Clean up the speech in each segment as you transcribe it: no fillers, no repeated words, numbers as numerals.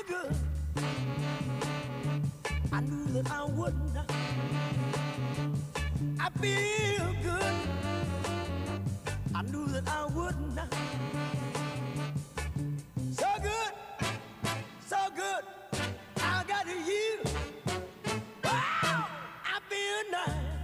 feel good. I knew that I wouldn't. I feel good. I knew that I wouldn't. So good, so good. I got you. Wow, I feel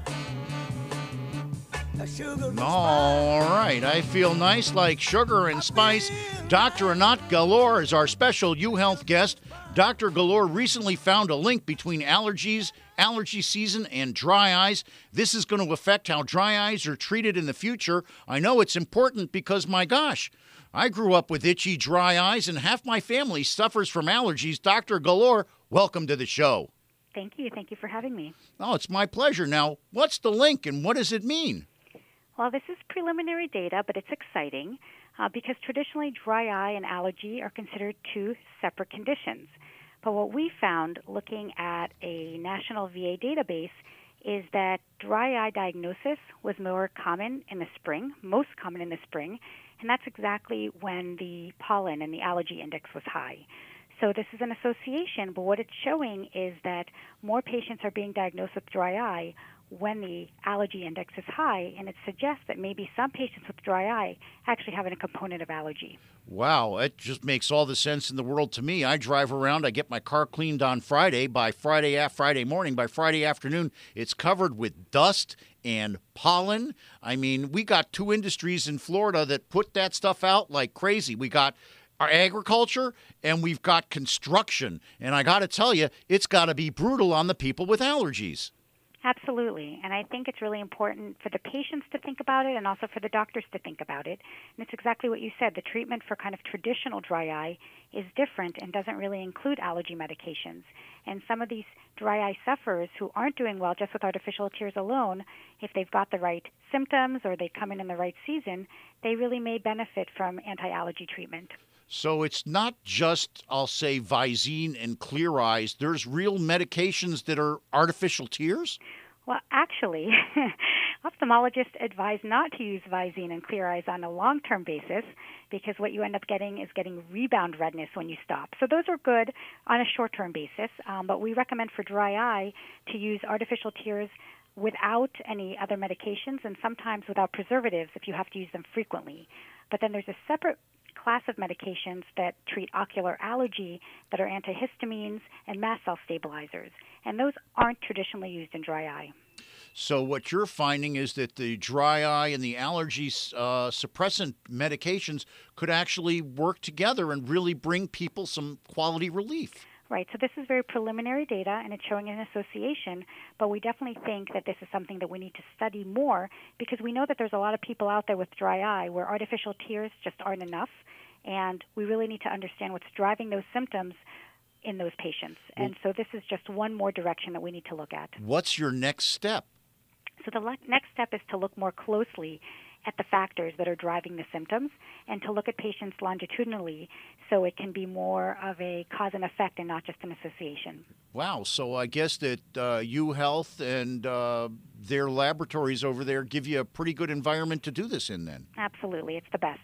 nice. The sugar and All right, I feel nice like sugar and spice. Dr. Anat Galor is our special UHealth guest. Dr. Galor recently found a link between allergies, allergy season, and dry eyes. This is going to affect how dry eyes are treated in the future. I know it's important because, my gosh, I grew up with itchy, dry eyes, and half my family suffers from allergies. Dr. Galor, welcome to the show. Thank you. Thank you for having me. Oh, it's my pleasure. Now, what's the link and what does it mean? Well, this is preliminary data, but it's exciting because traditionally dry eye and allergy are considered two separate conditions. But what we found looking at a national VA database is that dry eye diagnosis was more common in the spring, most common in the spring, and that's exactly when the pollen and the allergy index was high. So this is an association, but what it's showing is that more patients are being diagnosed with dry eye when the allergy index is high, and it suggests that maybe some patients with dry eye actually have a component of allergy. Wow, it just makes all the sense in the world to me. I drive around, I get my car cleaned on Friday. By Friday morning, by Friday afternoon, it's covered with dust and pollen. I mean, we got two industries in Florida that put that stuff out like crazy. We got our agriculture and we've got construction. And I got to tell you, it's got to be brutal on the people with allergies. Absolutely. And I think it's really important for the patients to think about it and also for the doctors to think about it. And it's exactly what you said. The treatment for kind of traditional dry eye is different and doesn't really include allergy medications. And some of these dry eye sufferers who aren't doing well just with artificial tears alone, if they've got the right symptoms or they come in the right season, they really may benefit from anti-allergy treatment. So it's not just, I'll say, Visine and Clear Eyes. There's real medications that are artificial tears? Well, actually, ophthalmologists advise not to use Visine and Clear Eyes on a long-term basis because what you end up getting is getting rebound redness when you stop. So those are good on a short-term basis, but we recommend for dry eye to use artificial tears without any other medications and sometimes without preservatives if you have to use them frequently. But then there's a separate class of medications that treat ocular allergy that are antihistamines and mast cell stabilizers, and those aren't traditionally used in dry eye. So what you're finding is that the dry eye and the allergy suppressant medications could actually work together and really bring people some quality relief. Right, so this is very preliminary data, and it's showing an association, but we definitely think that this is something that we need to study more because we know that there's a lot of people out there with dry eye where artificial tears just aren't enough, and we really need to understand what's driving those symptoms in those patients. And so this is just one more direction that we need to look at. What's your next step? So the next step is to look more closely at the factors that are driving the symptoms and to look at patients longitudinally so it can be more of a cause and effect and not just an association. Wow. So I guess that UHealth and their laboratories over there give you a pretty good environment to do this in then. Absolutely. It's the best.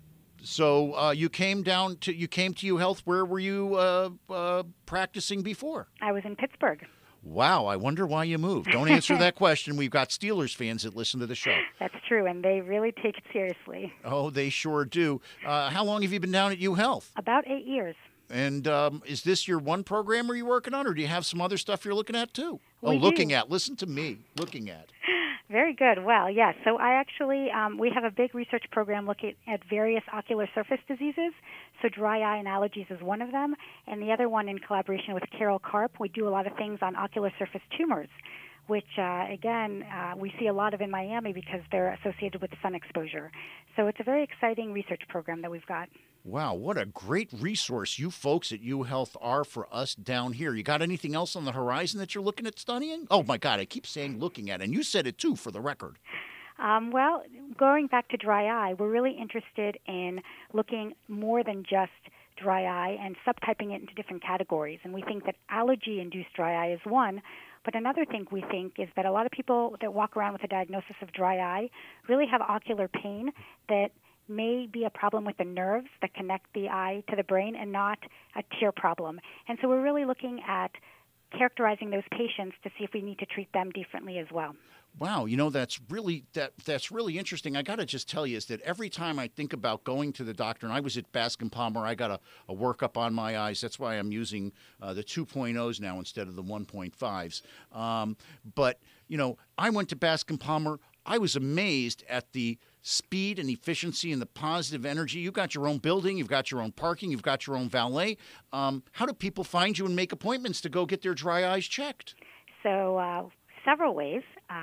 So you came to UHealth. Where were you practicing before? I was in Pittsburgh. Wow, I wonder why you moved. Don't answer that question. We've got Steelers fans that listen to the show. That's true, and they really take it seriously. Oh, they sure do. How long have you been down at UHealth? About 8 years. And is this your one program are you working on, or do you have some other stuff you're looking at too? Looking at. Listen to me. Looking at. Very good. Well, yes. So I actually, we have a big research program looking at various ocular surface diseases. So dry eye and allergies is one of them. And the other one in collaboration with Carol Karp, we do a lot of things on ocular surface tumors, which, we see a lot of in Miami because they're associated with sun exposure. So it's a very exciting research program that we've got. Wow, what a great resource you folks at UHealth are for us down here. You got anything else on the horizon that you're looking at studying? Oh, my God, I keep saying looking at, and you said it too, for the record. Well, going back to dry eye, we're really interested in looking more than just dry eye and subtyping it into different categories. And we think that allergy-induced dry eye is one. But another thing we think is that a lot of people that walk around with a diagnosis of dry eye really have ocular pain that may be a problem with the nerves that connect the eye to the brain and not a tear problem. And so we're really looking at characterizing those patients to see if we need to treat them differently as well. Wow, that's really interesting. I got to just tell you is that every time I think about going to the doctor, and I was at Bascom Palmer, I got a workup on my eyes. That's why I'm using the 2.0s now instead of the 1.5s. But I went to Bascom Palmer. I was amazed at the speed and efficiency and the positive energy. You've got your own building, you've got your own parking, you've got your own valet. How do people find you and make appointments to go get their dry eyes checked? So several ways.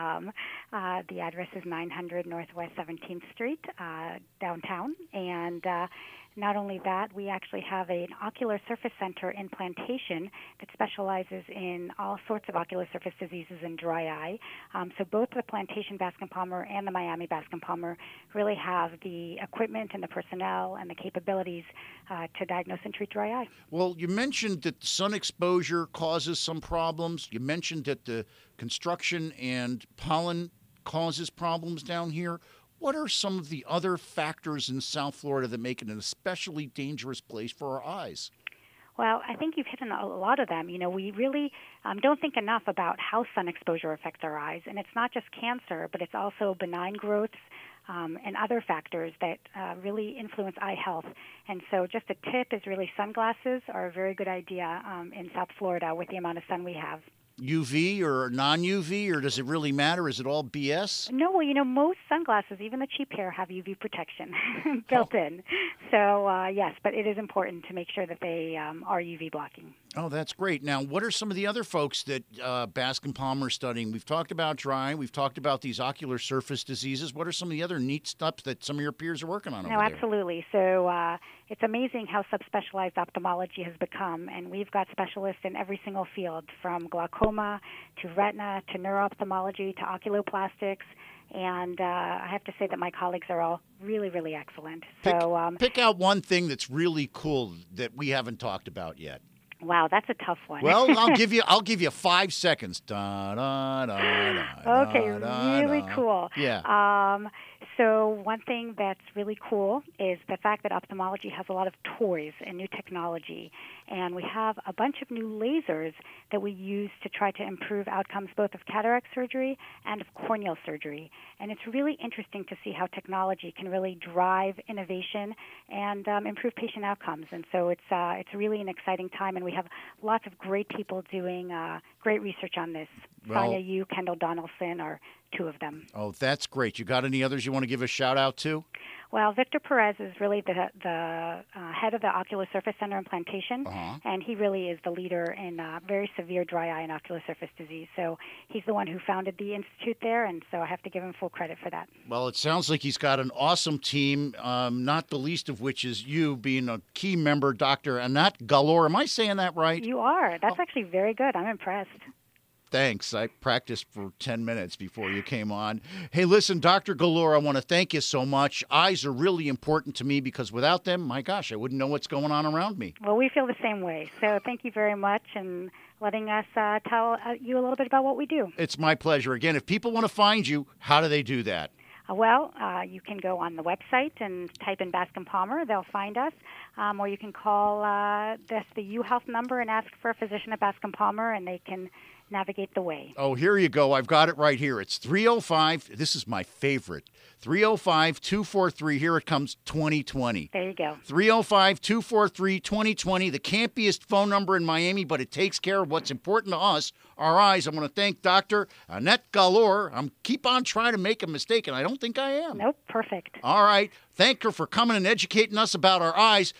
The address is 900 Northwest 17th Street, downtown. And not only that, we actually have an ocular surface center in Plantation that specializes in all sorts of ocular surface diseases and dry eye. So both the Plantation Bascom Palmer and the Miami Bascom Palmer really have the equipment and the personnel and the capabilities to diagnose and treat dry eye. Well, you mentioned that sun exposure causes some problems. You mentioned that the construction and pollen causes problems down here. What are some of the other factors in South Florida that make it an especially dangerous place for our eyes? Well, I think you've hit on a lot of them. We really don't think enough about how sun exposure affects our eyes. And it's not just cancer, but it's also benign growths and other factors that really influence eye health. And so just a tip is really sunglasses are a very good idea in South Florida with the amount of sun we have. UV or non-UV, or does it really matter? Is it all BS? No, well, most sunglasses, even the cheap pair, have UV protection built in. So, yes, but it is important to make sure that they are UV blocking. Oh, that's great. Now, what are some of the other folks that Bascom Palmer is studying? We've talked about dry. We've talked about these ocular surface diseases. What are some of the other neat stuff that some of your peers are working on over there? Absolutely. So it's amazing how subspecialized ophthalmology has become, and we've got specialists in every single field, from glaucoma to retina to neuro-ophthalmology to oculoplastics. And I have to say that my colleagues are all really, really excellent. Pick out one thing that's really cool that we haven't talked about yet. Wow, that's a tough one. Well, I'll give you 5 seconds. Da, da, da, da, okay, really cool. Yeah. So one thing that's really cool is the fact that ophthalmology has a lot of toys and new technology. And we have a bunch of new lasers that we use to try to improve outcomes both of cataract surgery and of corneal surgery. And it's really interesting to see how technology can really drive innovation and improve patient outcomes. And so it's really an exciting time, and we have lots of great people doing great research on this. Sonia Yu, Kendall Donaldson are two of them. Oh, that's great. You got any others you want to give a shout out to? Well, Victor Perez is really the head of the Ocular Surface Center in Plantation, and he really is the leader in very severe dry eye and ocular surface disease. So he's the one who founded the institute there, and so I have to give him full credit for that. Well, it sounds like he's got an awesome team, not the least of which is you being a key member, Dr. Annette Galor. Am I saying that right? You are. That's actually very good. I'm impressed. Thanks. I practiced for 10 minutes before you came on. Hey, listen, Dr. Galor, I want to thank you so much. Eyes are really important to me because without them, my gosh, I wouldn't know what's going on around me. Well, we feel the same way. So thank you very much and letting us tell you a little bit about what we do. It's my pleasure. Again, if people want to find you, how do they do that? Well, you can go on the website and type in Bascom Palmer. They'll find us. Or you can call the UHealth number and ask for a physician at Bascom Palmer, and they can navigate the way. Oh, here you go. I've got it right here. It's 305. This is my favorite. 305-243. Here it comes, 2020. There you go. 305-243-2020. The campiest phone number in Miami, but it takes care of what's important to us, our eyes. I want to thank Dr. Annette Galor. I'm keep on trying to make a mistake, and I don't think I am. Nope, perfect. All right. Thank her for coming and educating us about our eyes.